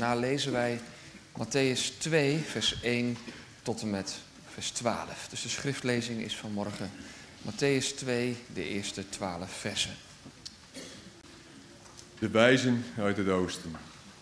daarna lezen wij Mattheüs 2, vers 1 tot en met vers 12. Dus de schriftlezing is vanmorgen Mattheüs 2, de eerste 12 versen. De wijzen uit het oosten.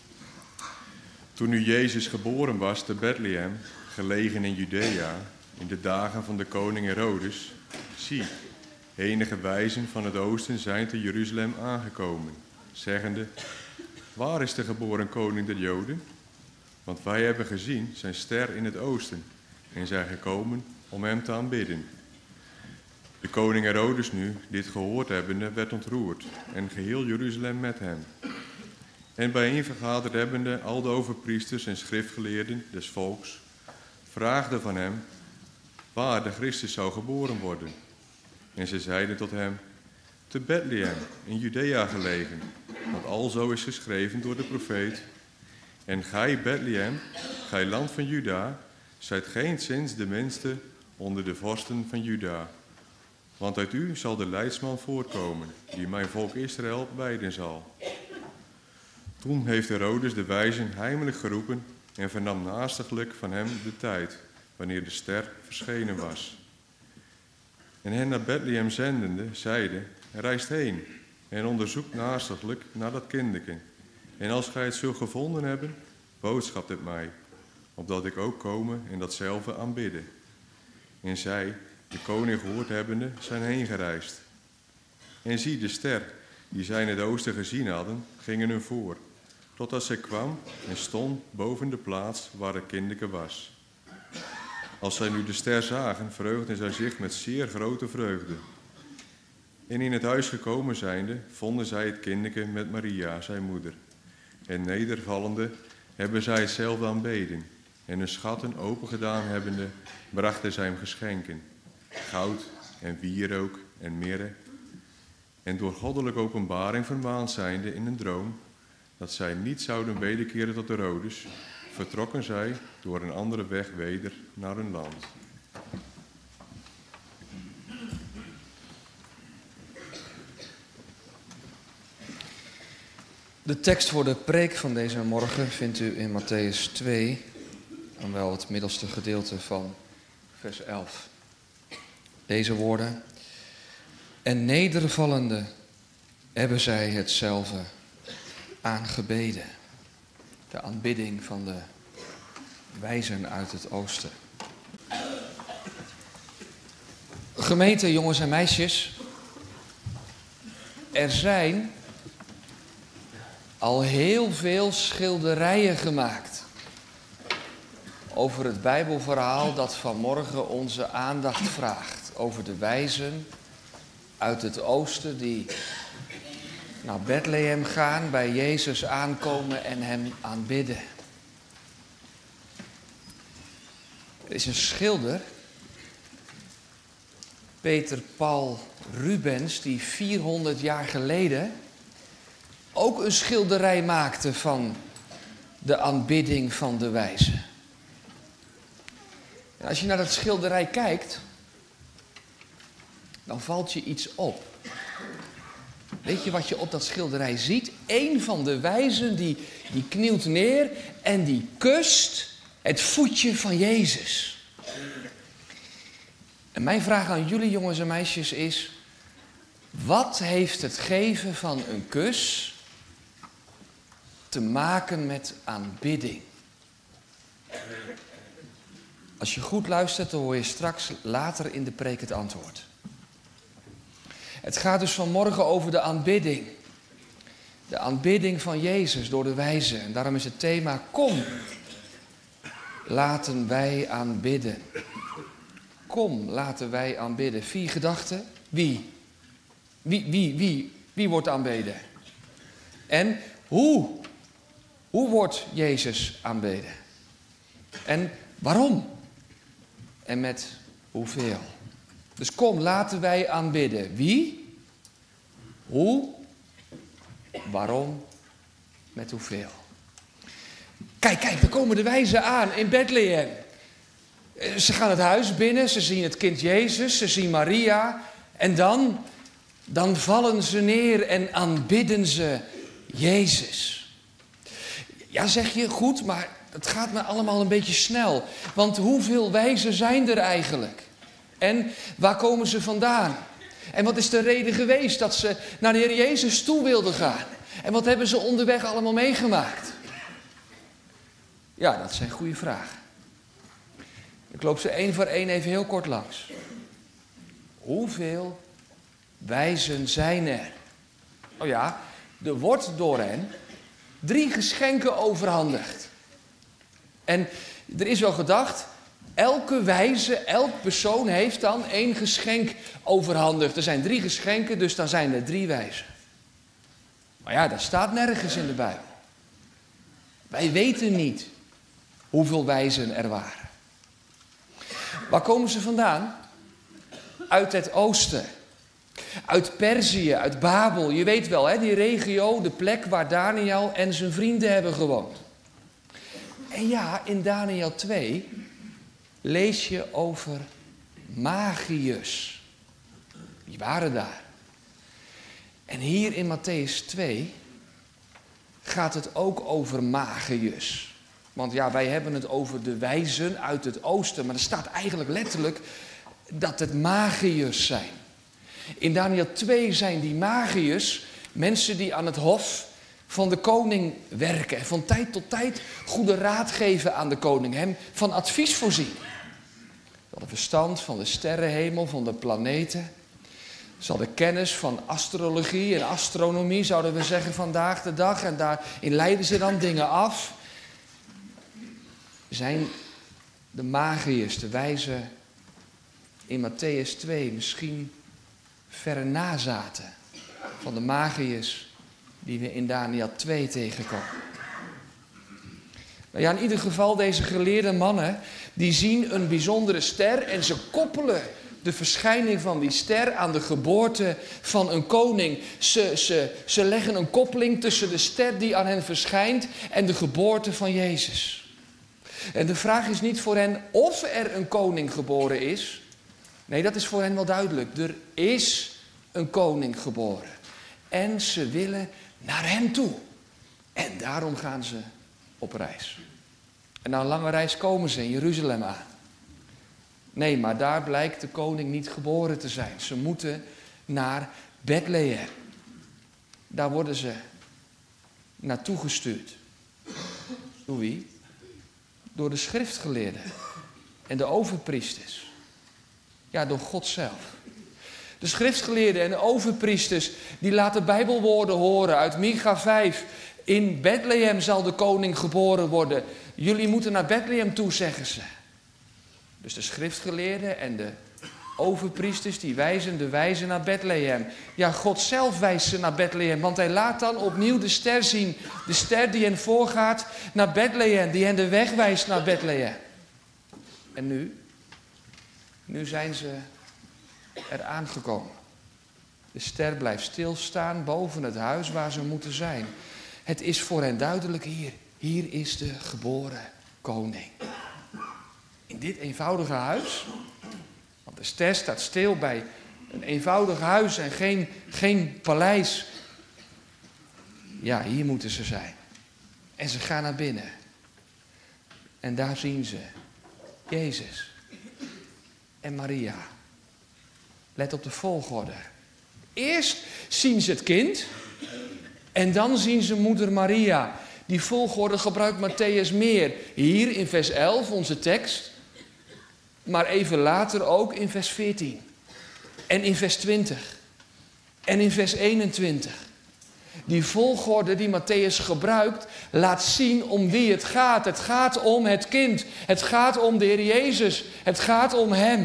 Toen nu Jezus geboren was te Bethlehem, gelegen in Judea, in de dagen van de koning Herodes, zie, enige wijzen van het oosten zijn te Jeruzalem aangekomen, zeggende, waar is de geboren koning der Joden? Want wij hebben gezien zijn ster in het oosten en zijn gekomen om hem te aanbidden. De koning Herodes nu, dit gehoord hebbende, werd ontroerd en geheel Jeruzalem met hem. En bijeenvergaderd hebbende al de overpriesters en schriftgeleerden des volks, vraagden van hem waar de Christus zou geboren worden. En ze zeiden tot hem, te Bethlehem, in Judea gelegen, want alzo is geschreven door de profeet. En gij, Bethlehem, gij land van Juda, zijt geenszins de minste onder de vorsten van Juda. Want uit u zal de leidsman voortkomen, die mijn volk Israël wijden zal. Toen heeft Herodes de wijzen heimelijk geroepen en vernam naastiglijk van hem de tijd, wanneer de ster verschenen was. En hen naar Bethlehem zendende, zeide, reist heen en onderzoekt naastiglijk naar dat kinderke. En als gij het zult gevonden hebben, boodschapt het mij, opdat ik ook komen en datzelfde aanbidden. En zij, de koning gehoord hebbende, zijn heen gereisd. En zie, de ster, die zij in het oosten gezien hadden, gingen hun voor, totdat zij kwam en stond boven de plaats waar het kinderke was. Als zij nu de ster zagen, verheugden zij zich met zeer grote vreugde. En in het huis gekomen zijnde, vonden zij het kinderke met Maria, zijn moeder. En nedervallende hebben zij hetzelfde aanbeden. En hun schatten opengedaan hebbende, brachten zij hem geschenken. Goud en wierook en mirre. En door goddelijke openbaring vermaand zijnde in een droom, dat zij niet zouden wederkeren tot Herodes, vertrokken zij door een andere weg weder naar hun land. De tekst voor de preek van deze morgen vindt u in Mattheüs 2, en wel het middelste gedeelte van vers 11. Deze woorden. En nedervallende hebben zij hetzelfde aangebeden. De aanbidding van de wijzen uit het oosten. Gemeente, jongens en meisjes. Er zijn al heel veel schilderijen gemaakt over het Bijbelverhaal dat vanmorgen onze aandacht vraagt. Over de wijzen uit het oosten die naar Bethlehem gaan, bij Jezus aankomen en hem aanbidden. Er is een schilder, Peter Paul Rubens, die 400 jaar geleden ook een schilderij maakte van de aanbidding van de wijzen. En als je naar dat schilderij kijkt, dan valt je iets op. Weet je wat je op dat schilderij ziet? Eén van de wijzen die knielt neer en die kust het voetje van Jezus. En mijn vraag aan jullie jongens en meisjes is, wat heeft het geven van een kus te maken met aanbidding? Als je goed luistert, dan hoor je straks later in de preek het antwoord. Het gaat dus vanmorgen over de aanbidding. De aanbidding van Jezus door de wijzen. En daarom is het thema, kom, laten wij aanbidden. Kom, laten wij aanbidden. 4 gedachten. Wie? Wie wordt aanbeden? En hoe? Hoe wordt Jezus aanbeden? En waarom? En met hoeveel? Dus kom, laten wij aanbidden. Wie? Hoe? Waarom? Met hoeveel? Kijk, daar komen de wijzen aan in Bethlehem. Ze gaan het huis binnen, ze zien het kind Jezus, ze zien Maria. En dan vallen ze neer en aanbidden ze Jezus. Ja, zeg je, goed, maar het gaat me allemaal een beetje snel. Want hoeveel wijzen zijn er eigenlijk? En waar komen ze vandaan? En wat is de reden geweest dat ze naar de Heer Jezus toe wilden gaan? En wat hebben ze onderweg allemaal meegemaakt? Ja, dat zijn goede vragen. Ik loop ze één voor één even heel kort langs. Hoeveel wijzen zijn er? Oh ja, er wordt door hen 3 geschenken overhandigd. En er is wel gedacht, elke wijze, elk persoon heeft dan 1 geschenk overhandigd. Er zijn 3 geschenken, dus dan zijn er 3 wijzen. Maar ja, dat staat nergens in de Bijbel. Wij weten niet hoeveel wijzen er waren. Waar komen ze vandaan? Uit het oosten. Uit Perzië, uit Babel. Je weet wel, hè, die regio, de plek waar Daniel en zijn vrienden hebben gewoond. En ja, in Daniel 2 lees je over magiërs. Die waren daar. En hier in Mattheüs 2 gaat het ook over magiërs. Want ja, wij hebben het over de wijzen uit het oosten. Maar er staat eigenlijk letterlijk dat het magiërs zijn. In Daniel 2 zijn die magiërs mensen die aan het hof van de koning werken. En van tijd tot tijd goede raad geven aan de koning. Hem van advies voorzien. Ze hadden verstand van de sterrenhemel, van de planeten. Ze hadden kennis van astrologie en astronomie, zouden we zeggen vandaag de dag. En daarin leiden ze dan dingen af. Zijn de magiërs, de wijzen in Mattheüs 2 misschien verre nazaten van de magiërs die we in Daniel 2 tegenkomen. Nou ja, in ieder geval deze geleerde mannen, die zien een bijzondere ster en ze koppelen de verschijning van die ster aan de geboorte van een koning. Ze leggen een koppeling tussen de ster die aan hen verschijnt en de geboorte van Jezus. En de vraag is niet voor hen of er een koning geboren is. Nee, dat is voor hen wel duidelijk. Er is een koning geboren. En ze willen naar hem toe. En daarom gaan ze op reis. En na een lange reis komen ze in Jeruzalem aan. Nee, maar daar blijkt de koning niet geboren te zijn. Ze moeten naar Bethlehem. Daar worden ze naartoe gestuurd. Door wie? Door de schriftgeleerden en de overpriesters. Ja, door God zelf. De schriftgeleerden en de overpriesters die laten Bijbelwoorden horen uit Micha 5. In Bethlehem zal de koning geboren worden. Jullie moeten naar Bethlehem toe, zeggen ze. Dus de schriftgeleerden en de overpriesters die wijzen de wijzen naar Bethlehem. Ja, God zelf wijst ze naar Bethlehem, want hij laat dan opnieuw de ster zien. De ster die hen voorgaat naar Bethlehem, die hen de weg wijst naar Bethlehem. En nu? Nu zijn ze er aangekomen. De ster blijft stilstaan boven het huis waar ze moeten zijn. Het is voor hen duidelijk hier. Hier is de geboren koning. In dit eenvoudige huis. Want de ster staat stil bij een eenvoudig huis en geen paleis. Ja, hier moeten ze zijn. En ze gaan naar binnen. En daar zien ze Jezus en Maria. Let op de volgorde. Eerst zien ze het kind. En dan zien ze moeder Maria. Die volgorde gebruikt Mattheüs meer. Hier in vers 11, onze tekst. Maar even later ook in vers 14. En in vers 20. En in vers 21. Die volgorde die Mattheüs gebruikt, laat zien om wie het gaat. Het gaat om het kind. Het gaat om de Heer Jezus. Het gaat om hem.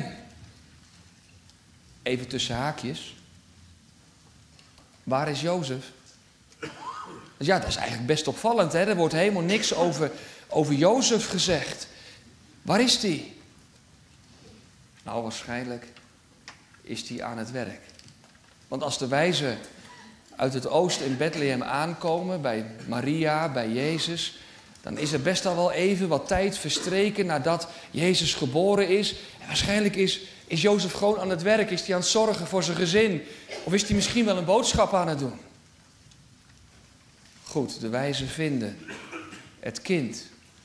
Even tussen haakjes. Waar is Jozef? Ja, dat is eigenlijk best opvallend. Hè? Er wordt helemaal niks over Jozef gezegd. Waar is die? Nou, waarschijnlijk is die aan het werk. Want als de wijzen uit het oosten in Bethlehem aankomen, bij Maria, bij Jezus, dan is er best al wel even wat tijd verstreken nadat Jezus geboren is. En waarschijnlijk is Jozef gewoon aan het werk, is hij aan het zorgen voor zijn gezin. Of is hij misschien wel een boodschap aan het doen? Goed, de wijzen vinden het kind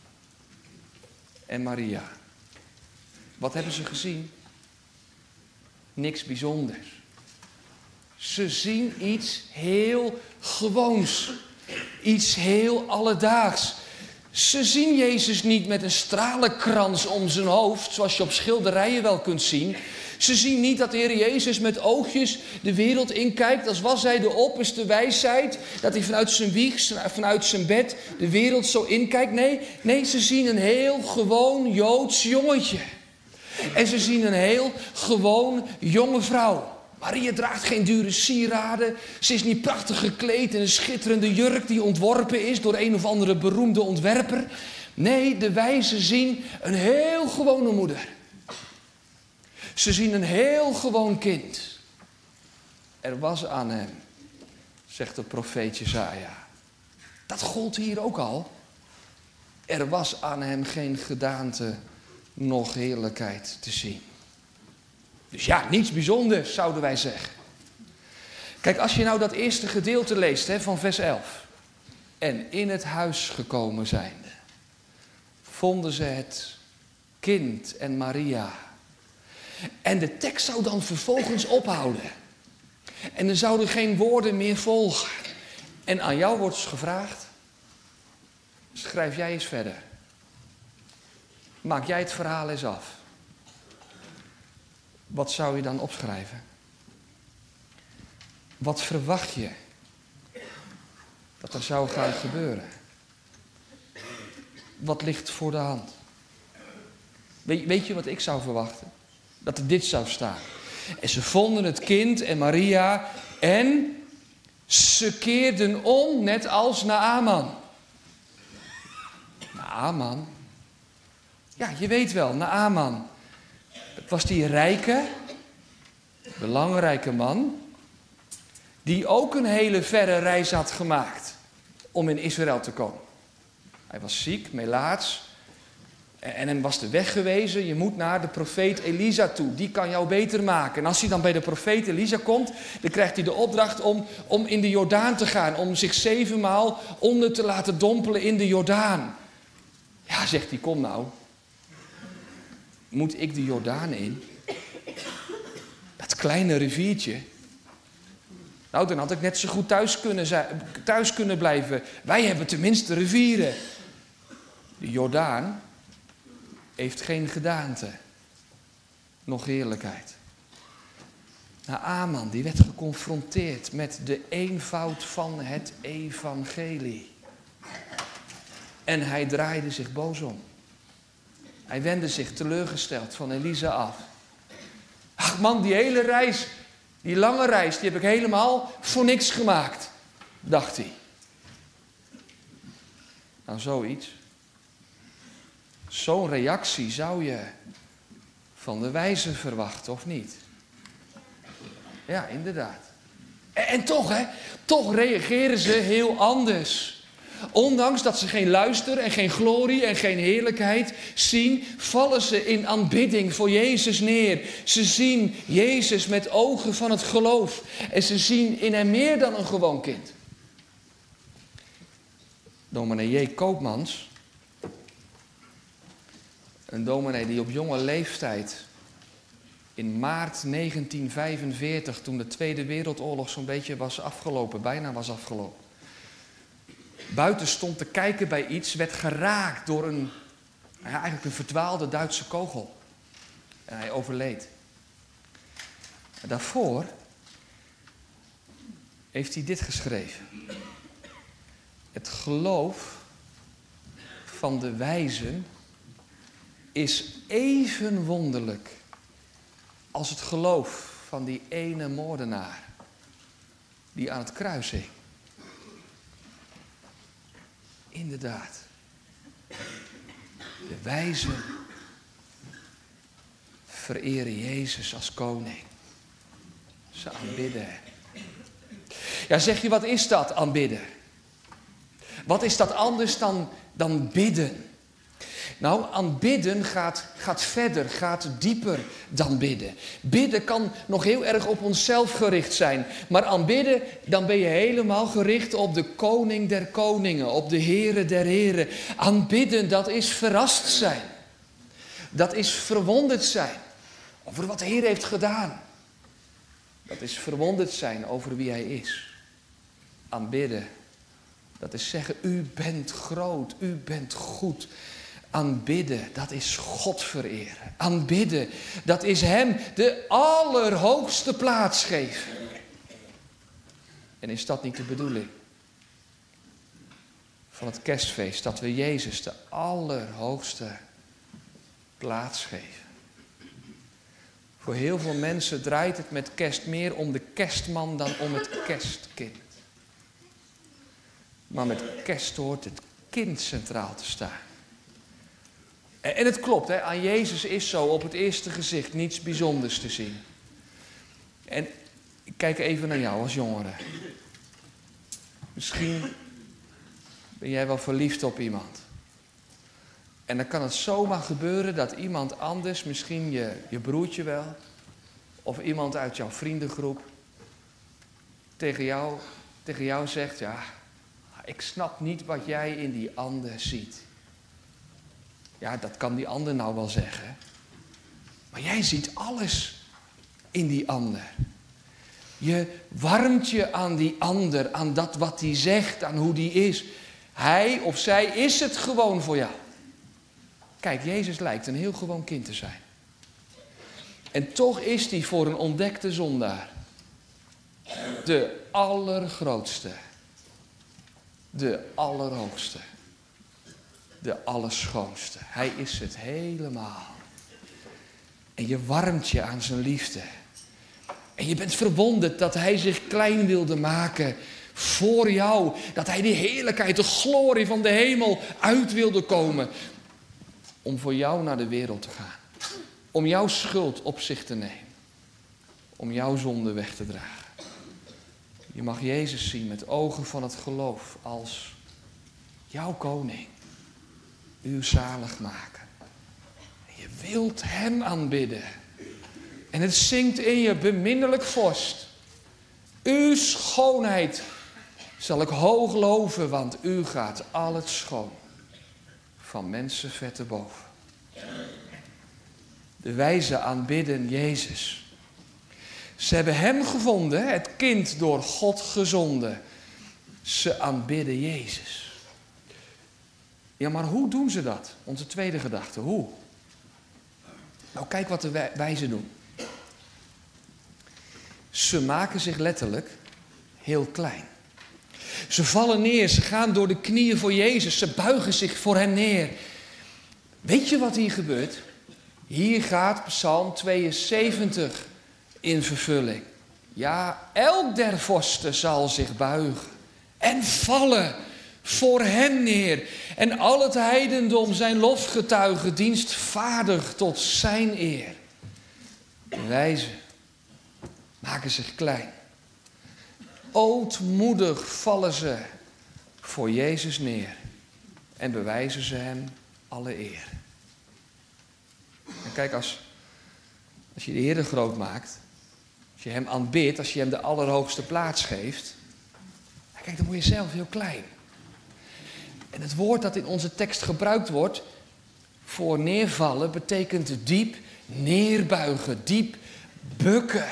en Maria. Wat hebben ze gezien? Niks bijzonders. Ze zien iets heel gewoons. Iets heel alledaags. Ze zien Jezus niet met een stralenkrans om zijn hoofd, zoals je op schilderijen wel kunt zien. Ze zien niet dat de Heer Jezus met oogjes de wereld inkijkt, als was hij de opperste wijsheid, dat hij vanuit zijn wieg, vanuit zijn bed de wereld zo inkijkt. Nee, ze zien een heel gewoon Joods jongetje. En ze zien een heel gewoon jonge vrouw. Maria draagt geen dure sieraden. Ze is niet prachtig gekleed in een schitterende jurk die ontworpen is door een of andere beroemde ontwerper. Nee, de wijzen zien een heel gewone moeder. Ze zien een heel gewoon kind. Er was aan hem, zegt de profeet Jesaja. Dat gold hier ook al. Er was aan hem geen gedaante, nog heerlijkheid te zien. Dus ja, niets bijzonders, zouden wij zeggen. Kijk, als je nou dat eerste gedeelte leest van vers 11. En in het huis gekomen zijnde, vonden ze het kind en Maria. En de tekst zou dan vervolgens ophouden. En er zouden geen woorden meer volgen. En aan jou wordt gevraagd, schrijf jij eens verder. Maak jij het verhaal eens af. Wat zou je dan opschrijven? Wat verwacht je dat er zou gaan gebeuren? Wat ligt voor de hand? Weet je wat ik zou verwachten? Dat er dit zou staan. En ze vonden het kind en Maria en ze keerden om, net als Naaman. Naaman? Ja, je weet wel, Naaman. Het was die rijke, belangrijke man, die ook een hele verre reis had gemaakt om in Israël te komen. Hij was ziek, melaats, en hem was de weg gewezen. Je moet naar de profeet Elisa toe, die kan jou beter maken. En als hij dan bij de profeet Elisa komt, dan krijgt hij de opdracht om in de Jordaan te gaan, om zich 7 maal onder te laten dompelen in de Jordaan. Ja, zegt hij, kom nou. Moet ik de Jordaan in? Dat kleine riviertje. Nou, dan had ik net zo goed thuis kunnen blijven. Wij hebben tenminste rivieren. De Jordaan heeft geen gedaante. Nog heerlijkheid. Naaman, die werd geconfronteerd met de eenvoud van het evangelie. En hij draaide zich boos om. Hij wendde zich teleurgesteld van Elisa af. Ach man, die hele reis, die lange reis, die heb ik helemaal voor niks gemaakt, dacht hij. Nou, zoiets. Zo'n reactie zou je van de wijzen verwachten, of niet? Ja, inderdaad. En toch reageren ze heel anders. Ondanks dat ze geen luister en geen glorie en geen heerlijkheid zien, vallen ze in aanbidding voor Jezus neer. Ze zien Jezus met ogen van het geloof. En ze zien in hem meer dan een gewoon kind. Dominee J. Koopmans, een dominee die op jonge leeftijd in maart 1945, toen de Tweede Wereldoorlog zo'n beetje was afgelopen, bijna was afgelopen, buiten stond te kijken bij iets, werd geraakt door eigenlijk een verdwaalde Duitse kogel. En hij overleed. En daarvoor heeft hij dit geschreven. Het geloof van de wijzen is even wonderlijk als het geloof van die ene moordenaar die aan het kruis hing. Inderdaad. De wijzen vereren Jezus als koning. Ze aanbidden hem. Ja, zeg je, wat is dat, aanbidden? Wat is dat anders dan bidden? Nou, aanbidden gaat verder, gaat dieper dan bidden. Bidden kan nog heel erg op onszelf gericht zijn. Maar aanbidden, dan ben je helemaal gericht op de koning der koningen, op de Heere der heren. Aanbidden, dat is verrast zijn. Dat is verwonderd zijn over wat de Heer heeft gedaan. Dat is verwonderd zijn over wie Hij is. Aanbidden, dat is zeggen, u bent groot, u bent goed. Aanbidden, dat is God vereren. Aanbidden, dat is Hem de allerhoogste plaats geven. En is dat niet de bedoeling van het kerstfeest? Dat we Jezus de allerhoogste plaats geven. Voor heel veel mensen draait het met kerst meer om de kerstman dan om het kerstkind. Maar met kerst hoort het kind centraal te staan. En het klopt, hè? Aan Jezus is zo op het eerste gezicht niets bijzonders te zien. En ik kijk even naar jou als jongere. Misschien ben jij wel verliefd op iemand. En dan kan het zomaar gebeuren dat iemand anders, misschien je broertje wel, of iemand uit jouw vriendengroep, tegen jou zegt, ja, ik snap niet wat jij in die ander ziet. Ja, dat kan die ander nou wel zeggen. Maar jij ziet alles in die ander. Je warmt je aan die ander, aan dat wat die zegt, aan hoe die is. Hij of zij is het gewoon voor jou. Kijk, Jezus lijkt een heel gewoon kind te zijn. En toch is hij voor een ontdekte zondaar de allergrootste, de allerhoogste, de allerschoonste. Hij is het helemaal. En je warmt je aan zijn liefde. En je bent verwonderd dat hij zich klein wilde maken voor jou. Dat hij de heerlijkheid, de glorie van de hemel uit wilde komen. Om voor jou naar de wereld te gaan. Om jouw schuld op zich te nemen. Om jouw zonde weg te dragen. Je mag Jezus zien met ogen van het geloof als jouw koning. Uw zaligmaker. En je wilt hem aanbidden. En het zingt in je, beminnelijk vorst. Uw schoonheid zal ik hoog loven, want u gaat al het schoon. Van mensen ver te boven. De wijzen aanbidden Jezus. Ze hebben hem gevonden, het kind door God gezonden. Ze aanbidden Jezus. Ja, maar hoe doen ze dat? Onze tweede gedachte, hoe? Nou, kijk wat de wijzen doen. Ze maken zich letterlijk heel klein. Ze vallen neer, ze gaan door de knieën voor Jezus, ze buigen zich voor hem neer. Weet je wat hier gebeurt? Hier gaat Psalm 72 in vervulling. Ja, elk der vorsten zal zich buigen en vallen voor hem neer. En al het heidendom zijn lofgetuigen dienstvaardig tot zijn eer. De wijzen maken zich klein. Ootmoedig vallen ze voor Jezus neer en bewijzen ze hem alle eer. En kijk, als je de Heer groot maakt, als je hem aanbidt, als je hem de allerhoogste plaats geeft, kijk, dan word je zelf heel klein. En het woord dat in onze tekst gebruikt wordt voor neervallen betekent diep neerbuigen, diep bukken.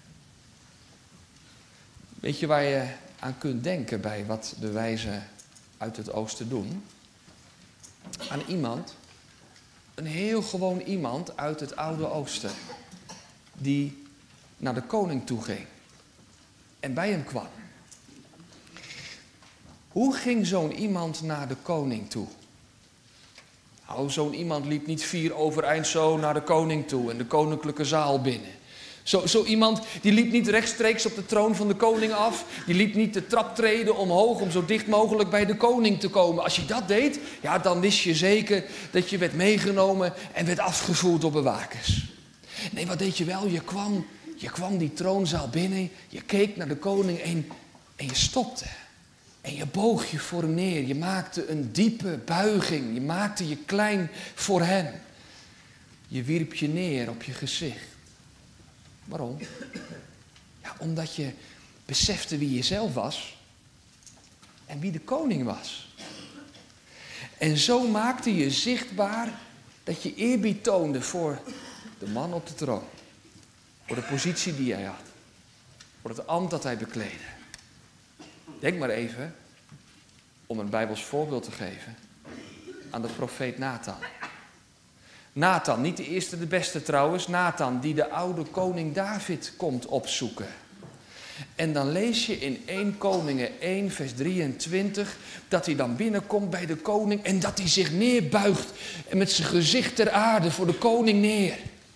Weet je waar je aan kunt denken bij wat de wijzen uit het oosten doen? Aan iemand, een heel gewoon iemand uit het oude oosten, die naar de koning toe ging en bij hem kwam. Hoe ging zo'n iemand naar de koning toe? Nou, zo'n iemand liep niet 4 overeind zo naar de koning toe en de koninklijke zaal binnen. Zo iemand die liep niet rechtstreeks op de troon van de koning af. Die liep niet de traptreden omhoog om zo dicht mogelijk bij de koning te komen. Als je dat deed, ja, dan wist je zeker dat je werd meegenomen en werd afgevoerd door bewakers. Nee, wat deed je wel? Je kwam die troonzaal binnen, je keek naar de koning en je stopte. En je boog je voor hem neer. Je maakte een diepe buiging. Je maakte je klein voor hem. Je wierp je neer op je gezicht. Waarom? Ja, omdat je besefte wie je zelf was. En wie de koning was. En zo maakte je zichtbaar dat je eerbied toonde voor de man op de troon. Voor de positie die hij had. Voor het ambt dat hij bekleedde. Denk maar even, om een Bijbels voorbeeld te geven, aan de profeet Nathan. Nathan, niet de eerste de beste trouwens. Nathan die de oude koning David komt opzoeken. En dan lees je in 1 Koningen 1 vers 23 dat hij dan binnenkomt bij de koning en dat hij zich neerbuigt en met zijn gezicht ter aarde voor de koning neer.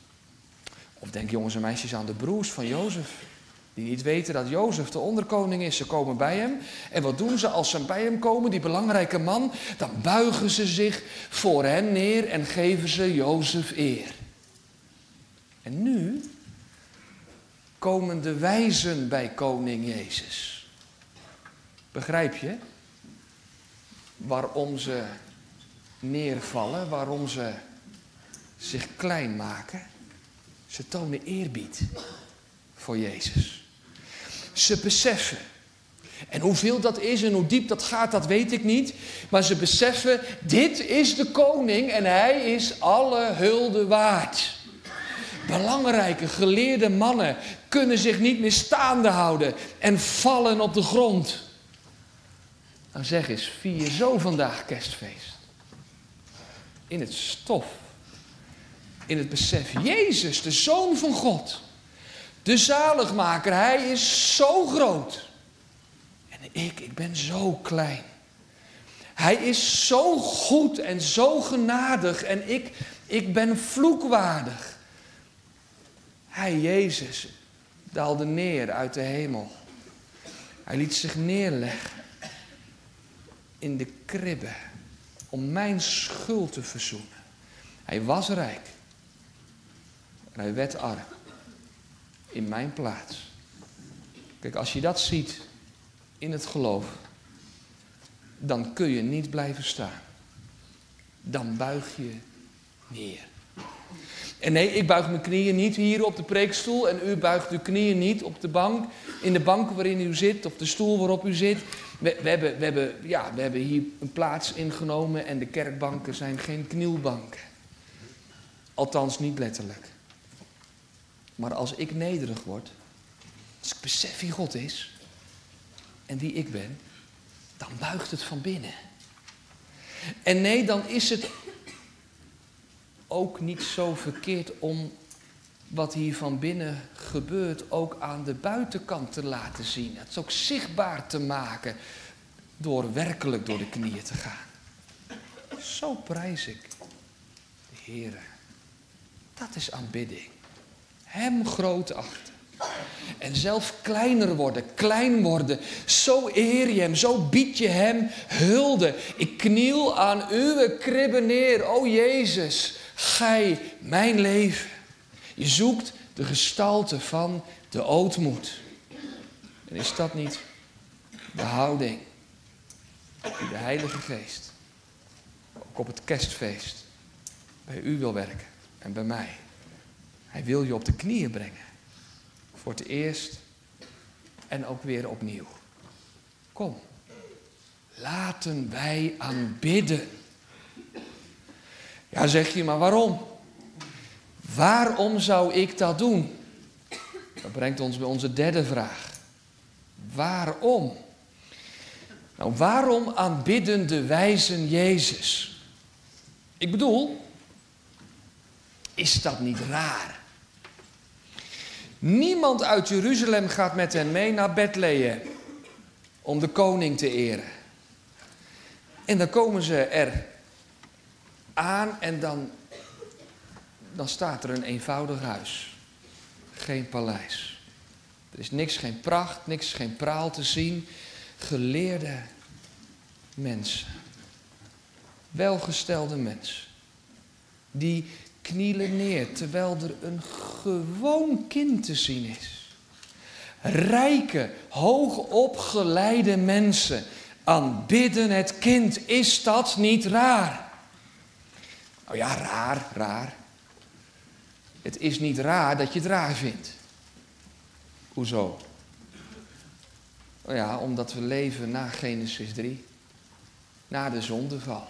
Of denk jongens en meisjes aan de broers van Jozef, die niet weten dat Jozef de onderkoning is. Ze komen bij hem en wat doen ze als ze bij hem komen, die belangrijke man? Dan buigen ze zich voor hem neer en geven ze Jozef eer. En nu komen de wijzen bij koning Jezus. Begrijp je waarom ze neervallen, waarom ze zich klein maken? Ze tonen eerbied voor Jezus. Ze beseffen. En hoeveel dat is en hoe diep dat gaat, dat weet ik niet. Maar ze beseffen, dit is de koning en hij is alle hulde waard. Belangrijke, geleerde mannen kunnen zich niet meer staande houden en vallen op de grond. Nou zeg eens, vier je zo vandaag kerstfeest? In het stof. In het besef, Jezus, de Zoon van God. De zaligmaker, hij is zo groot. En ik ben zo klein. Hij is zo goed en zo genadig en ik ben vloekwaardig. Hij, Jezus, daalde neer uit de hemel. Hij liet zich neerleggen in de kribbe om mijn schuld te verzoenen. Hij was rijk en hij werd arm in mijn plaats. Kijk, als je dat ziet in het geloof, dan kun je niet blijven staan. Dan buig je neer. En nee, ik buig mijn knieën niet hier op de preekstoel en u buigt uw knieën niet op de bank, in de bank waarin u zit of de stoel waarop u zit. We hebben hier een plaats ingenomen en de kerkbanken zijn geen knielbanken. Althans niet letterlijk. Maar als ik nederig word, als ik besef wie God is en wie ik ben, dan buigt het van binnen. En nee, dan is het ook niet zo verkeerd om wat hier van binnen gebeurt ook aan de buitenkant te laten zien. Het is ook zichtbaar te maken door werkelijk door de knieën te gaan. Zo prijs ik de Heere. Dat is aanbidding. Hem groot achten. En zelf klein worden. Zo eer je hem, zo bied je hem hulde. Ik kniel aan uw kribbe neer, o Jezus, gij mijn leven. Je zoekt de gestalte van de ootmoed. En is dat niet de houding die de Heilige Geest ook op het kerstfeest bij u wil werken en bij mij? Hij wil je op de knieën brengen. Voor het eerst en ook weer opnieuw. Kom, laten wij aanbidden. Ja, zeg je, maar waarom? Waarom zou ik dat doen? Dat brengt ons bij onze derde vraag. Waarom? Nou, waarom aanbidden de wijzen Jezus? Ik bedoel, is dat niet raar? Niemand uit Jeruzalem gaat met hen mee naar Bethlehem om de koning te eren. En dan komen ze er aan en dan staat er een eenvoudig huis. Geen paleis. Er is niks, geen pracht, niks, geen praal te zien. Geleerde mensen. Welgestelde mensen. Die knielen neer terwijl er een gewoon kind te zien is. Rijke, hoogopgeleide mensen Aanbidden het kind, is dat niet raar? Nou ja, raar. Het is niet raar dat je het raar vindt. Hoezo? Nou ja, omdat we leven na Genesis 3. Na de zondeval.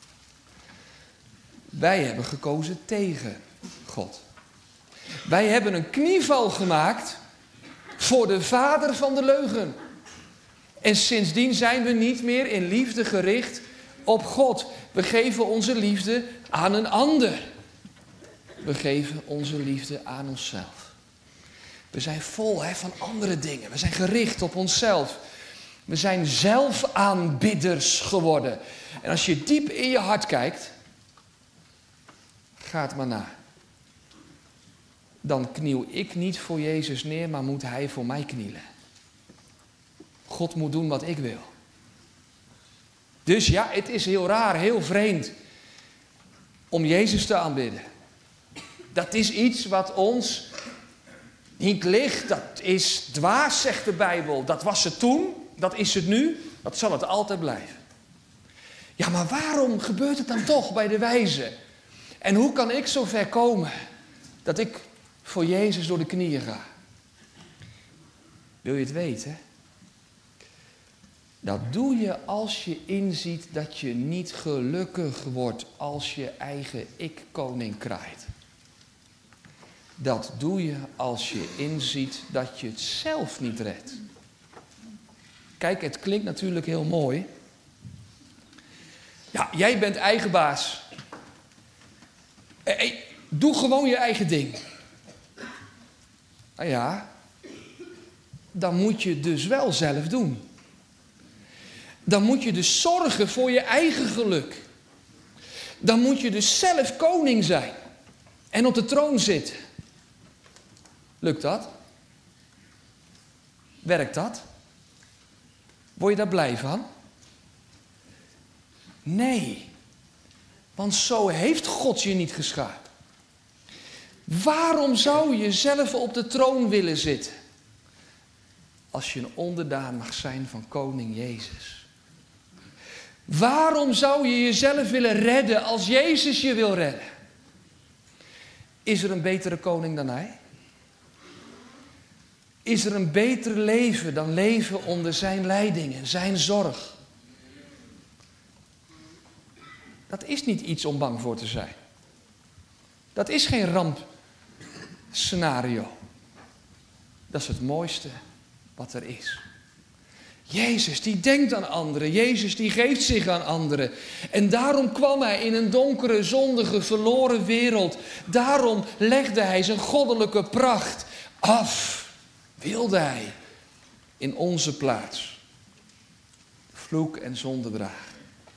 Wij hebben gekozen tegen God. Wij hebben een knieval gemaakt voor de vader van de leugen. En sindsdien zijn we niet meer in liefde gericht op God. We geven onze liefde aan een ander. We geven onze liefde aan onszelf. We zijn vol van andere dingen. We zijn gericht op onszelf. We zijn zelfaanbidders geworden. En als je diep in je hart kijkt, ga het maar na. Dan kniel ik niet voor Jezus neer, maar moet Hij voor mij knielen. God moet doen wat ik wil. Dus ja, het is heel raar, heel vreemd om Jezus te aanbidden. Dat is iets wat ons niet ligt. Dat is dwaas, zegt de Bijbel. Dat was het toen, dat is het nu, dat zal het altijd blijven. Ja, maar waarom gebeurt het dan toch bij de wijze? En hoe kan ik zo ver komen dat ik voor Jezus door de knieën ga? Wil je het weten? Dat doe je als je inziet dat je niet gelukkig wordt als je eigen ik-koning kraait. Dat doe je als je inziet dat je het zelf niet redt. Kijk, het klinkt natuurlijk heel mooi. Ja, jij bent eigen baas. Doe gewoon je eigen ding. Nou ja, dan moet je dus wel zelf doen. Dan moet je dus zorgen voor je eigen geluk. Dan moet je dus zelf koning zijn. En op de troon zitten. Lukt dat? Werkt dat? Word je daar blij van? Nee. Want zo heeft God je niet geschapen. Waarom zou je zelf op de troon willen zitten? Als je een onderdaan mag zijn van koning Jezus. Waarom zou je jezelf willen redden als Jezus je wil redden? Is er een betere koning dan Hij? Is er een beter leven dan leven onder zijn leiding en zijn zorg? Dat is niet iets om bang voor te zijn. Dat is geen rampscenario. Dat is het mooiste wat er is. Jezus die denkt aan anderen. Jezus die geeft zich aan anderen. En daarom kwam Hij in een donkere, zondige, verloren wereld. Daarom legde Hij zijn goddelijke pracht af. Wilde Hij in onze plaats vloek en zonde dragen.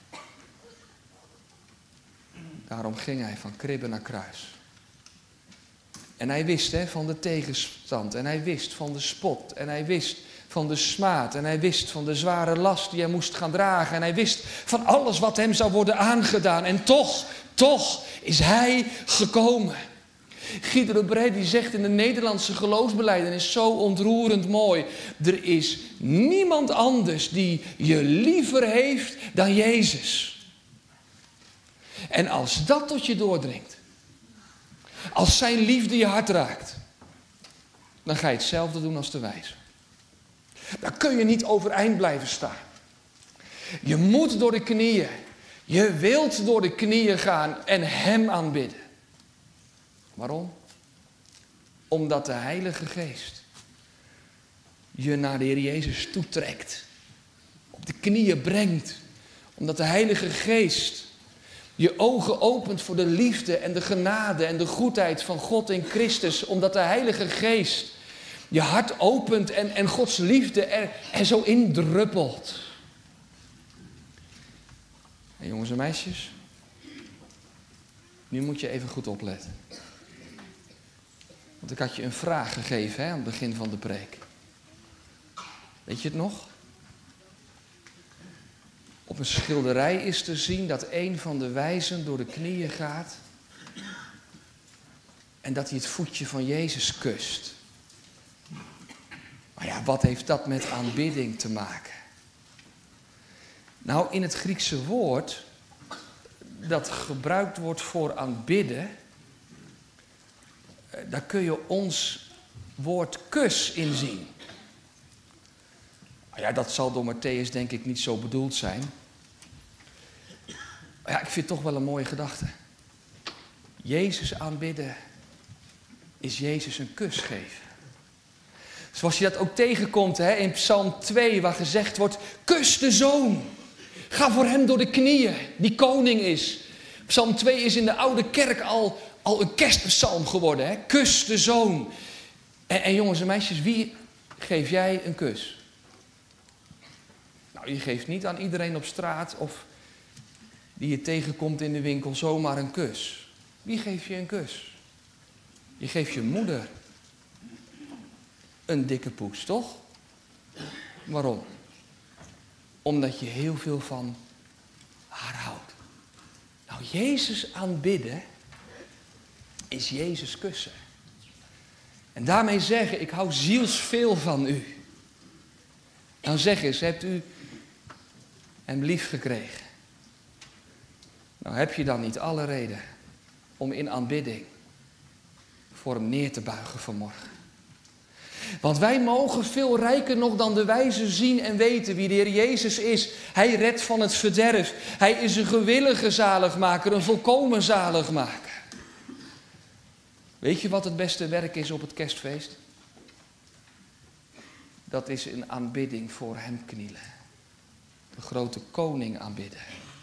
Daarom ging Hij van kribbe naar kruis. En Hij wist van de tegenstand. En Hij wist van de spot. En Hij wist van de smaad. En Hij wist van de zware last die Hij moest gaan dragen. En Hij wist van alles wat Hem zou worden aangedaan. En toch is Hij gekomen. Guy de Bré die zegt in de Nederlandse geloofsbelijdenis zo ontroerend mooi. Er is niemand anders die je liever heeft dan Jezus. En als dat tot je doordringt. Als zijn liefde je hart raakt. Dan ga je hetzelfde doen als de wijze. Dan kun je niet overeind blijven staan. Je moet door de knieën. Je wilt door de knieën gaan en Hem aanbidden. Waarom? Omdat de Heilige Geest je naar de Heer Jezus toetrekt. Op de knieën brengt. Omdat de Heilige Geest je ogen opent voor de liefde en de genade en de goedheid van God in Christus. Omdat de Heilige Geest je hart opent en Gods liefde er zo indruppelt. En jongens en meisjes, nu moet je even goed opletten. Want ik had je een vraag gegeven aan het begin van de preek. Weet je het nog? Op een schilderij is te zien dat een van de wijzen door de knieën gaat. En dat hij het voetje van Jezus kust. Maar ja, wat heeft dat met aanbidding te maken? Nou, in het Griekse woord dat gebruikt wordt voor aanbidden, daar kun je ons woord kus in zien. Ja, dat zal door Matthäus denk ik niet zo bedoeld zijn. Maar ja, ik vind het toch wel een mooie gedachte. Jezus aanbidden is Jezus een kus geven. Zoals je dat ook tegenkomt in Psalm 2, waar gezegd wordt, kus de Zoon. Ga voor hem door de knieën, die koning is. Psalm 2 is in de oude kerk al een kerstpsalm geworden. Kus de Zoon. En jongens en meisjes, wie geef jij een kus? Nou, je geeft niet aan iedereen op straat of die je tegenkomt in de winkel zomaar een kus. Wie geef je een kus? Je geeft je moeder een dikke poes, toch? Waarom? Omdat je heel veel van haar houdt. Nou, Jezus aanbidden is Jezus kussen. En daarmee zeggen, ik hou zielsveel van u. Dan zeg eens, hebt u hem lief gekregen? Nou, heb je dan niet alle reden om in aanbidding voor hem neer te buigen vanmorgen? Want wij mogen veel rijker nog dan de wijzen zien en weten wie de Heer Jezus is. Hij redt van het verderf. Hij is een gewillige zaligmaker, een volkomen zaligmaker. Weet je wat het beste werk is op het kerstfeest? Dat is in aanbidding voor hem knielen. De grote koning aanbidden.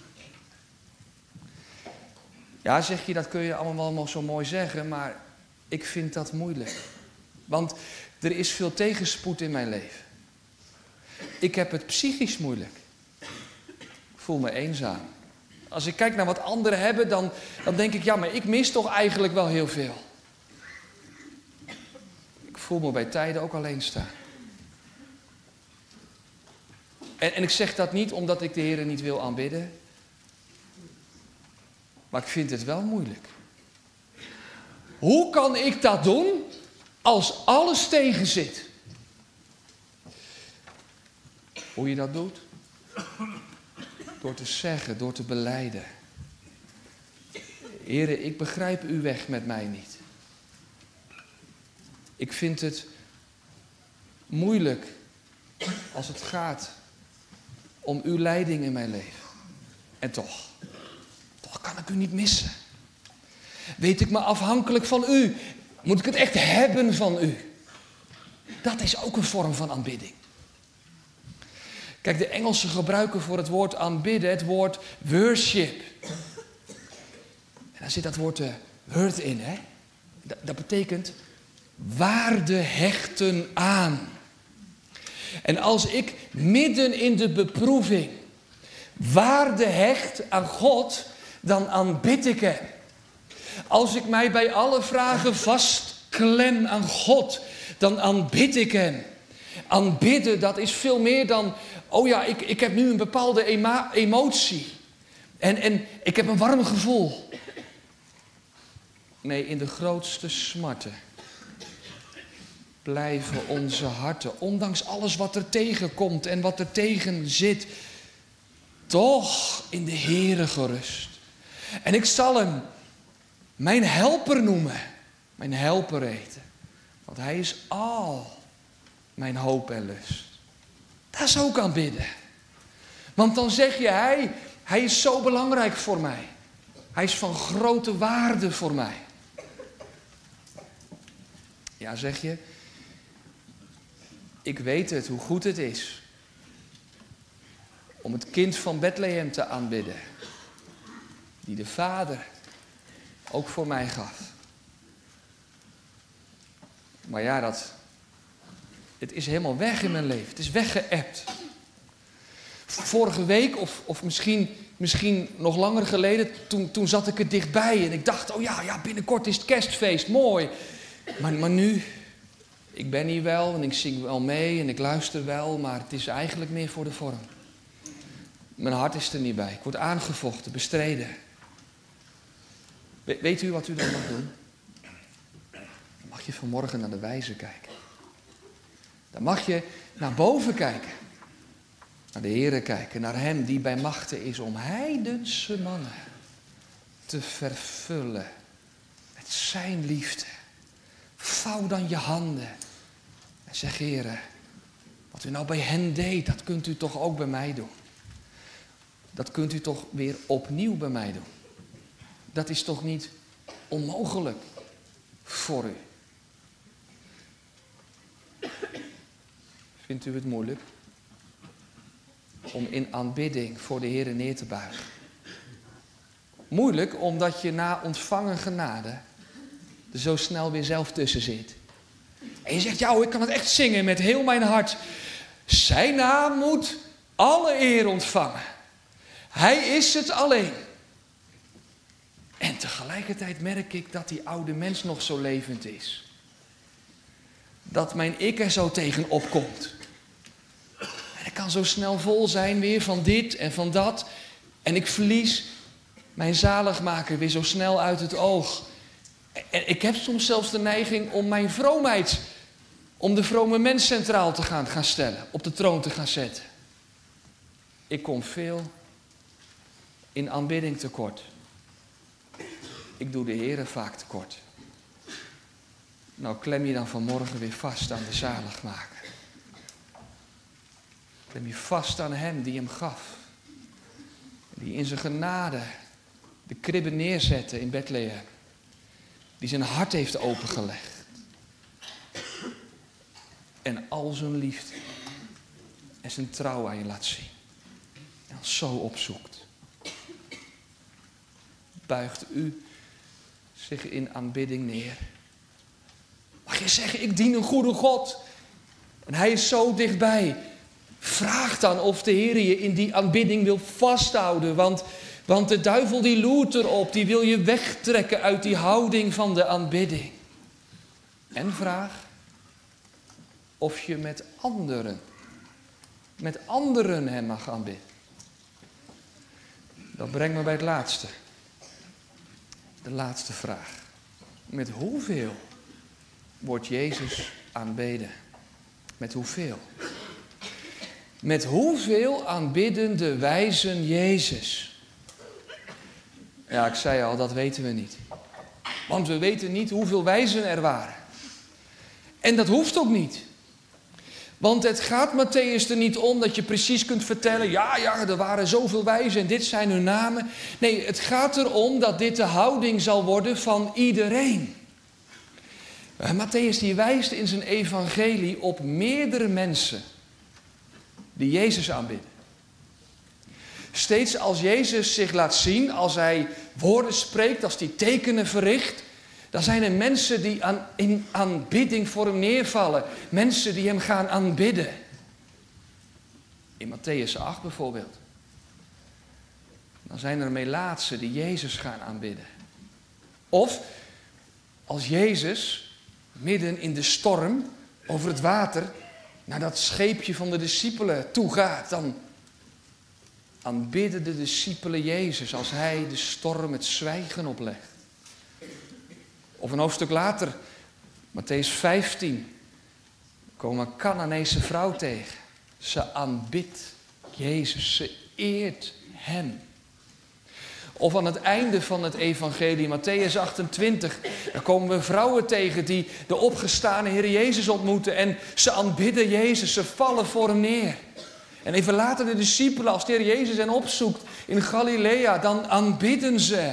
Ja, zeg je, dat kun je allemaal zo mooi zeggen, maar ik vind dat moeilijk. Want er is veel tegenspoed in mijn leven. Ik heb het psychisch moeilijk. Ik voel me eenzaam. Als ik kijk naar wat anderen hebben, dan denk ik, ja, maar ik mis toch eigenlijk wel heel veel. Ik voel me bij tijden ook alleen staan. En ik zeg dat niet omdat ik de Heer niet wil aanbidden. Maar ik vind het wel moeilijk. Hoe kan ik dat doen als alles tegen zit? Hoe je dat doet? Door te zeggen, door te belijden. Heere, ik begrijp uw weg met mij niet. Ik vind het moeilijk als het gaat om uw leiding in mijn leven. En toch kan ik u niet missen. Weet ik me afhankelijk van u? Moet ik het echt hebben van u? Dat is ook een vorm van aanbidding. Kijk, de Engelsen gebruiken voor het woord aanbidden het woord worship. En daar zit dat woord worth in, hè? Dat betekent waarde hechten aan. En als ik midden in de beproeving waarde hecht aan God, dan aanbid ik hem. Als ik mij bij alle vragen vastklem aan God, dan aanbid ik hem. Aanbidden, dat is veel meer dan, oh ja, ik heb nu een bepaalde emotie. En ik heb een warm gevoel. Nee, in de grootste smarten blijven onze harten, ondanks alles wat er tegenkomt en wat er tegen zit, toch in de Heere gerust. En ik zal hem mijn helper noemen, mijn helper eten. Want hij is al mijn hoop en lust. Dat is ook aanbidden. Want dan zeg je, hij is zo belangrijk voor mij. Hij is van grote waarde voor mij. Ja, zeg je, ik weet het, hoe goed het is om het kind van Bethlehem te aanbidden. Die de Vader ook voor mij gaf. Maar ja, het is helemaal weg in mijn leven. Het is weggeëpt. Vorige week, of misschien nog langer geleden, toen zat ik er dichtbij. En ik dacht, oh ja, binnenkort is het kerstfeest, mooi. Maar nu, ik ben hier wel en ik zing wel mee en ik luister wel. Maar het is eigenlijk meer voor de vorm. Mijn hart is er niet bij. Ik word aangevochten, bestreden. Weet u wat u dan mag doen? Dan mag je vanmorgen naar de wijze kijken. Dan mag je naar boven kijken. Naar de Heere kijken, naar hem die bij machten is om heidense mannen te vervullen met zijn liefde. Vouw dan je handen en zeg: Heere, wat u nou bij hen deed, dat kunt u toch ook bij mij doen. Dat kunt u toch weer opnieuw bij mij doen. Dat is toch niet onmogelijk voor u. Vindt u het moeilijk om in aanbidding voor de Heere neer te buigen? Moeilijk omdat je na ontvangen genade er zo snel weer zelf tussen zit. En je zegt: ja, ik kan het echt zingen met heel mijn hart. Zijn naam moet alle eer ontvangen. Hij is het alleen. En tegelijkertijd merk ik dat die oude mens nog zo levend is. Dat mijn ik er zo tegen opkomt. En ik kan zo snel vol zijn weer van dit en van dat. En ik verlies mijn zaligmaker weer zo snel uit het oog. En ik heb soms zelfs de neiging om mijn vroomheid, om de vrome mens centraal te gaan stellen. Op de troon te gaan zetten. Ik kom veel in aanbidding tekort. Ik doe de Heere vaak tekort. Nou, klem je dan vanmorgen weer vast aan de zaligmaker. Klem je vast aan hem die hem gaf. Die in zijn genade de kribben neerzette in Bethlehem. Die zijn hart heeft opengelegd. En al zijn liefde en zijn trouw aan je laat zien. En ons zo opzoekt. Buigt u zich in aanbidding neer. Mag je zeggen: ik dien een goede God. En hij is zo dichtbij. Vraag dan of de Heer je in die aanbidding wil vasthouden. Want de duivel die loert erop. Die wil je wegtrekken uit die houding van de aanbidding. En vraag of je met anderen hem mag aanbidden. Dat brengt me bij het laatste. De laatste vraag. Met hoeveel wordt Jezus aanbeden? Met hoeveel? Met hoeveel aanbidden de wijzen Jezus? Ja, ik zei al, dat weten we niet. Want we weten niet hoeveel wijzen er waren. En dat hoeft ook niet. Want het gaat Mattheüs er niet om dat je precies kunt vertellen: ja, er waren zoveel wijzen en dit zijn hun namen. Nee, het gaat erom dat dit de houding zal worden van iedereen. Mattheüs die wijst in zijn evangelie op meerdere mensen die Jezus aanbidden. Steeds als Jezus zich laat zien, als hij woorden spreekt, als hij tekenen verricht, dan zijn er mensen die in aanbidding voor hem neervallen. Mensen die hem gaan aanbidden. In Mattheüs 8 bijvoorbeeld. Dan zijn er melaatsen die Jezus gaan aanbidden. Of als Jezus midden in de storm over het water naar dat scheepje van de discipelen toe gaat, dan aanbidden de discipelen Jezus als hij de storm het zwijgen oplegt. Of een hoofdstuk later, Mattheüs 15, komen een Canaanese vrouw tegen. Ze aanbidt Jezus, ze eert hem. Of aan het einde van het evangelie, Mattheüs 28, daar komen we vrouwen tegen die de opgestane Heer Jezus ontmoeten. En ze aanbidden Jezus, ze vallen voor hem neer. En even later de discipelen, als de Heer Jezus hen opzoekt in Galilea, dan aanbidden ze.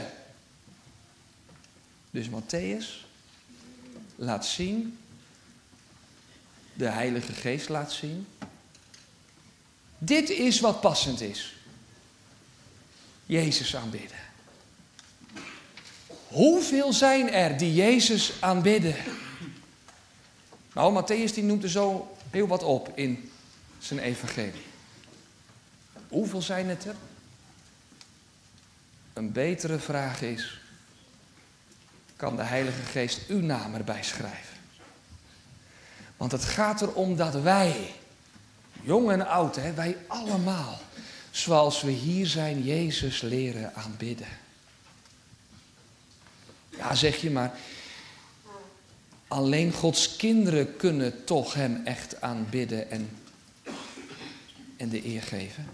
Dus Mattheüs laat zien, de Heilige Geest laat zien. Dit is wat passend is. Jezus aanbidden. Hoeveel zijn er die Jezus aanbidden? Nou, Mattheüs die noemt er zo heel wat op in zijn evangelie. Hoeveel zijn het er? Een betere vraag is: kan de Heilige Geest uw naam erbij schrijven? Want het gaat erom dat wij, jong en oud, wij allemaal, zoals we hier zijn, Jezus leren aanbidden. Ja, zeg je maar, alleen Gods kinderen kunnen toch hem echt aanbidden. En en de eer geven.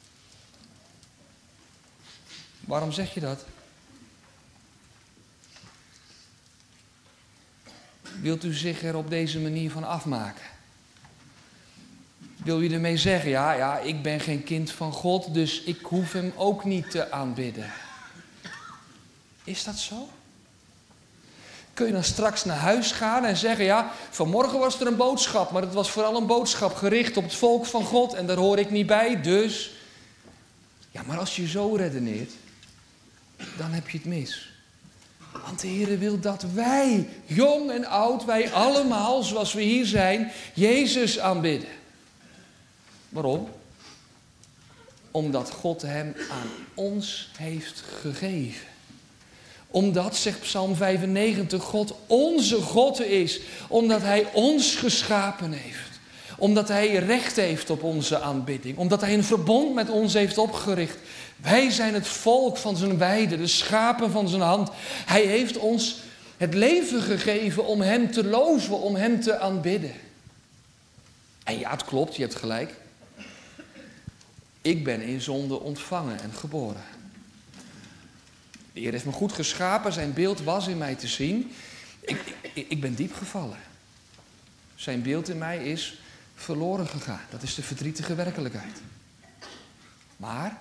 Waarom zeg je dat? Wilt u zich er op deze manier van afmaken? Wil u ermee zeggen, ja, ik ben geen kind van God, dus ik hoef hem ook niet te aanbidden. Is dat zo? Kun je dan straks naar huis gaan en zeggen, ja, vanmorgen was er een boodschap, maar het was vooral een boodschap gericht op het volk van God en daar hoor ik niet bij, dus... Ja, maar als je zo redeneert, dan heb je het mis. Want de Heer wil dat wij, jong en oud, wij allemaal, zoals we hier zijn, Jezus aanbidden. Waarom? Omdat God hem aan ons heeft gegeven. Omdat, zegt Psalm 95, God onze God is. Omdat hij ons geschapen heeft. Omdat hij recht heeft op onze aanbidding. Omdat hij een verbond met ons heeft opgericht. Wij zijn het volk van zijn weide, de schapen van zijn hand. Hij heeft ons het leven gegeven om hem te loven, om hem te aanbidden. En ja, het klopt, je hebt gelijk. Ik ben in zonde ontvangen en geboren. De Heer heeft me goed geschapen, zijn beeld was in mij te zien. Ik ben diep gevallen. Zijn beeld in mij is verloren gegaan. Dat is de verdrietige werkelijkheid. Maar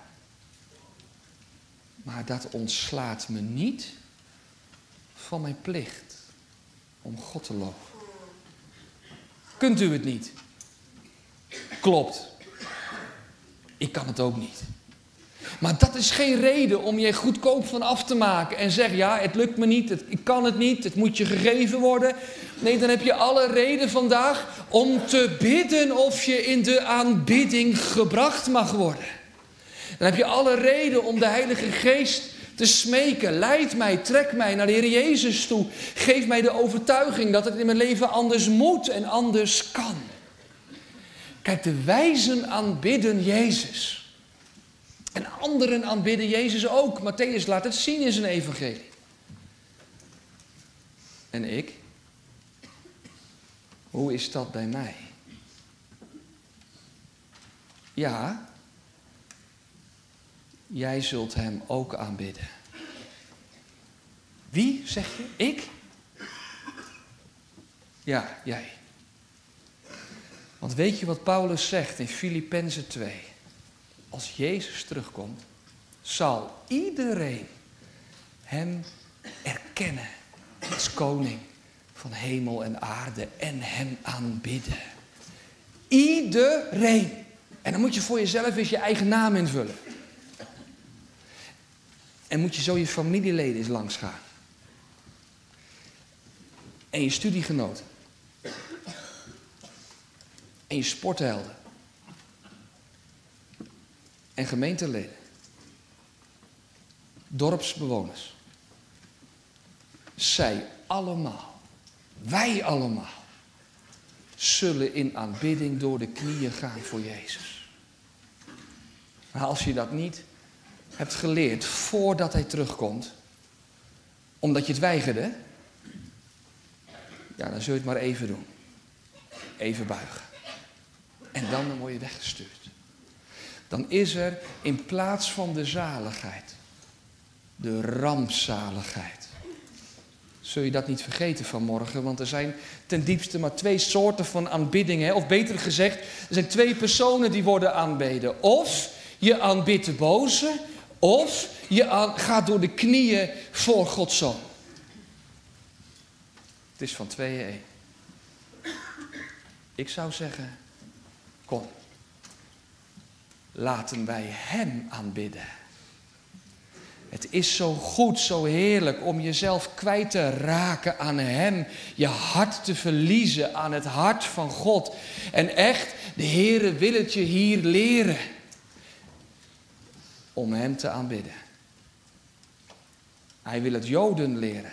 dat ontslaat me niet van mijn plicht om God te loven. Kunt u het niet? Klopt. Ik kan het ook niet. Maar dat is geen reden om je goedkoop van af te maken en zeggen, ja, het lukt me niet, ik kan het niet, het moet je gegeven worden. Nee, dan heb je alle reden vandaag om te bidden of je in de aanbidding gebracht mag worden. Dan heb je alle reden om de Heilige Geest te smeken. Leid mij, trek mij naar de Heer Jezus toe. Geef mij de overtuiging dat het in mijn leven anders moet en anders kan. Kijk, de wijzen aanbidden Jezus. En anderen aanbidden Jezus ook. Matthäus laat het zien in zijn evangelie. En ik? Hoe is dat bij mij? Ja, jij zult hem ook aanbidden. Wie, zeg je? Ik? Ja, jij. Want weet je wat Paulus zegt in Filippenzen 2? Als Jezus terugkomt, zal iedereen hem erkennen als koning van hemel en aarde en hem aanbidden. Iedereen. En dan moet je voor jezelf eens je eigen naam invullen. En moet je zo je familieleden eens langs gaan. En je studiegenoten. En je sporthelden. En gemeenteleden. Dorpsbewoners. Zij allemaal, wij allemaal, zullen in aanbidding door de knieën gaan voor Jezus. Maar als je dat niet hebt geleerd voordat hij terugkomt, omdat je het weigerde, ja, dan zul je het maar even doen. Even buigen. En dan word je weggestuurd. Dan is er in plaats van de zaligheid, de rampzaligheid. Zul je dat niet vergeten vanmorgen, want er zijn ten diepste maar 2 soorten van aanbiddingen. Of beter gezegd, er zijn 2 personen die worden aanbeden. Of je aanbidt de boze, of je gaat door de knieën voor Gods Zoon. Het is van 2 1. Ik zou zeggen, kom. Laten wij hem aanbidden. Het is zo goed, zo heerlijk om jezelf kwijt te raken aan hem. Je hart te verliezen aan het hart van God. En echt, de Heere wil het je hier leren. Om hem te aanbidden. Hij wil het Joden leren.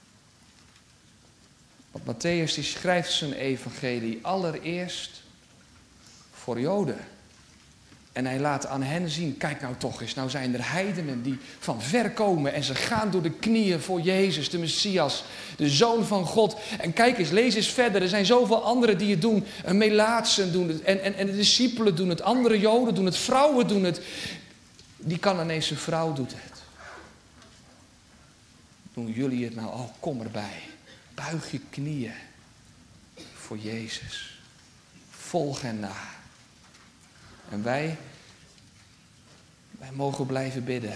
Want Matthäus die schrijft zijn evangelie allereerst voor Joden. En hij laat aan hen zien, kijk nou toch eens, nou zijn er heidenen die van ver komen en ze gaan door de knieën voor Jezus, de Messias, de Zoon van God. En kijk eens, lees eens verder, er zijn zoveel anderen die het doen. Een Melaatsen doen het en de discipelen doen het, andere Joden doen het, vrouwen doen het. Die Canaanese vrouw doet het. Doen jullie het nou? Oh, kom erbij. Buig je knieën voor Jezus. Volg hen na. En wij mogen blijven bidden.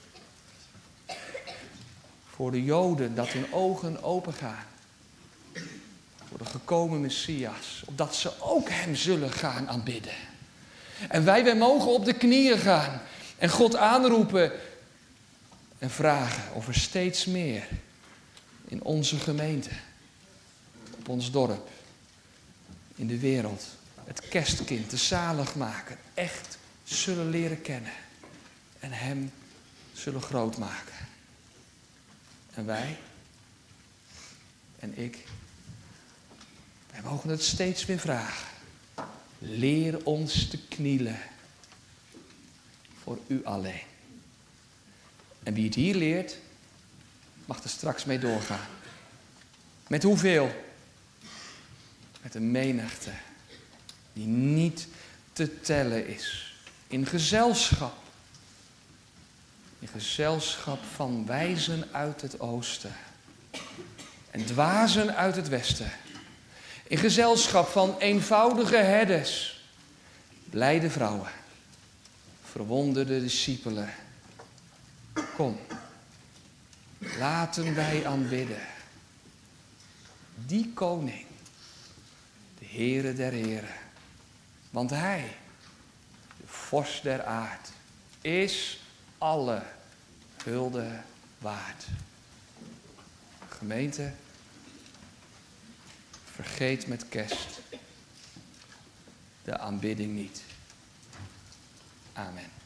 Voor de Joden, dat hun ogen open gaan. Voor de gekomen Messias. Opdat ze ook hem zullen gaan aanbidden. En wij mogen op de knieën gaan. En God aanroepen. En vragen of er steeds meer in onze gemeente. Op ons dorp. In de wereld. Het kerstkind, de zaligmaker, echt zullen leren kennen. En hem zullen groot maken. En wij en ik, wij mogen het steeds weer vragen. Leer ons te knielen voor u alleen. En wie het hier leert, mag er straks mee doorgaan. Met hoeveel? Met een menigte die niet te tellen is. In gezelschap. In gezelschap van wijzen uit het oosten. En dwazen uit het westen. In gezelschap van eenvoudige herders. Blijde vrouwen. Verwonderde discipelen. Kom. Laten wij aanbidden. Die koning. De Heere der Heren. Want hij, de vorst der aard, is alle hulde waard. Gemeente, vergeet met kerst de aanbidding niet. Amen.